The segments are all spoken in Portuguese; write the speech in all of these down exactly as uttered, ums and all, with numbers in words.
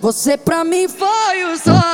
Você pra mim foi o sol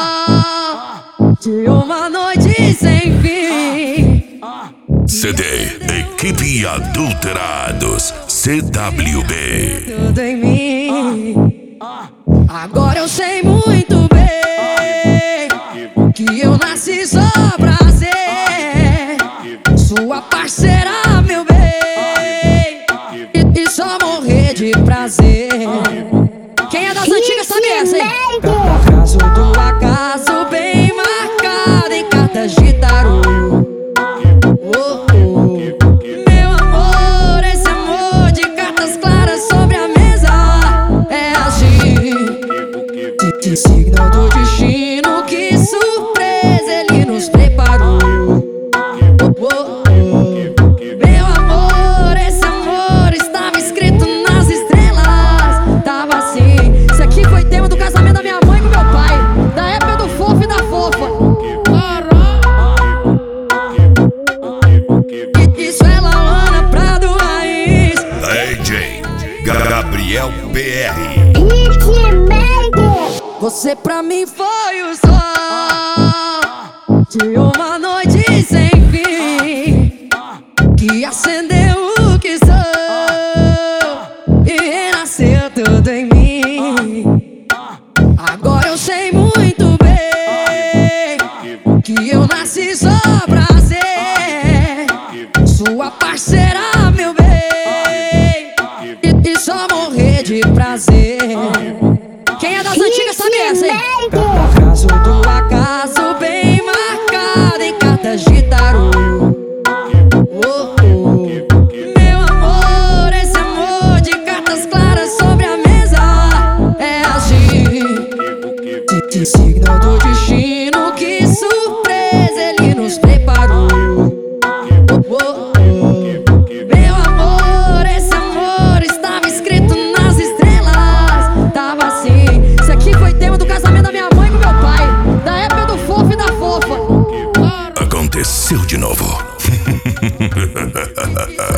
de uma noite sem fim. C D Equipe Adulterados C W B. Tudo em mim. Agora eu sei muito bem que eu nasci só pra ser sua parceira, meu bem, e, e só morrer de prazer. Quem é das antigas sabe essa, hein? Acaso do acaso bem marcado em cartas de tarô. Oh, oh. Meu amor, esse amor de cartas claras sobre a mesa é assim. Que signo do destino, que surpresa ele nos preparou. Oh, oh, oh. Meu amor, esse amor estava escrito nas estrelas. Tava assim. Isso aqui foi tema do casamento da minha mãe com meu pai, da época do fofo e da fofa. Isso é Lauana Prado Raiz. D J Gabriel P R. Você pra mim foi o sol de uma noite sem fim, que acendeu o que sou e renasceu tudo em mim. Agora eu sei muito bem que eu nasci só pra ser sua parceira, meu bem, e, e só morrer de prazer. Quem é das antigas sabe essa, hein? Acaso do acaso bem marcado em cartas de tarô. Oh, oh. Meu amor, esse amor de cartas claras sobre a mesa é assim. Que signo do destino, que surpresa ele nos preparou. Oh, oh, oh. Meu amor, esse amor estava escrito nas estrelas. Tava assim. Isso aqui foi tema do casamento da minha mãe com meu pai, da época do fofo e da fofa. Aconteceu de novo.